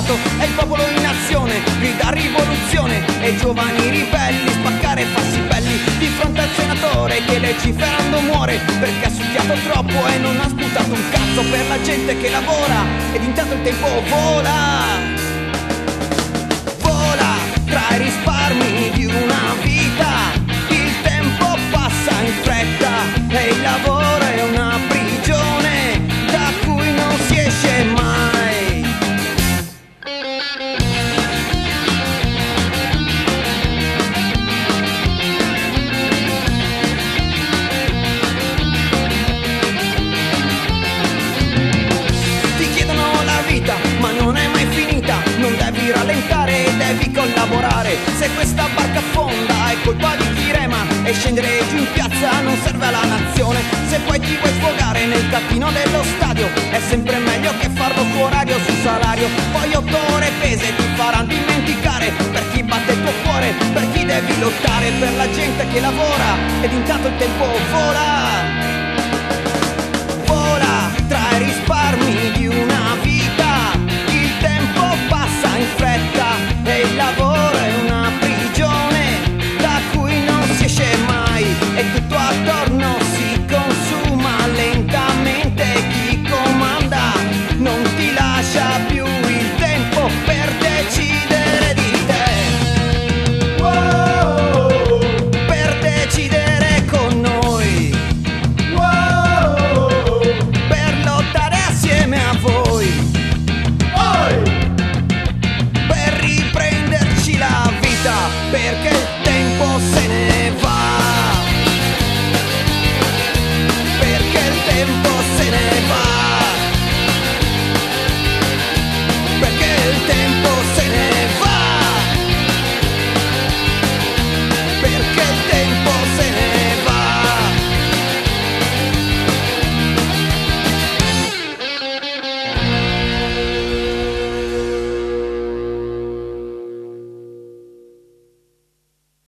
fatto è il popolo in azione, grida rivoluzione e i giovani ribelli spaccare e farsi belli di fronte al senatore che legiferando muore perché ha succhiato troppo e non ha sputato un cazzo per la gente che lavora ed intanto il tempo vola. Vola tra i risparmi di una vita, il tempo passa in fretta e il lavoro è una prigione da cui non si esce mai. Ti chiedono la vita, ma non è mai finita, non devi rallentare, devi collaborare. Se questa barca affonda è colpa di chi rema e scendere giù in piazza non serve alla nazione. Se poi ti vuoi sfogare nel cappino dello stadio è sempre meglio che farlo su orario, su salario. Poi 8 ore pese ti faranno dimenticare per chi batte il tuo cuore, per chi devi lottare per la gente che lavora ed intanto il tempo vola.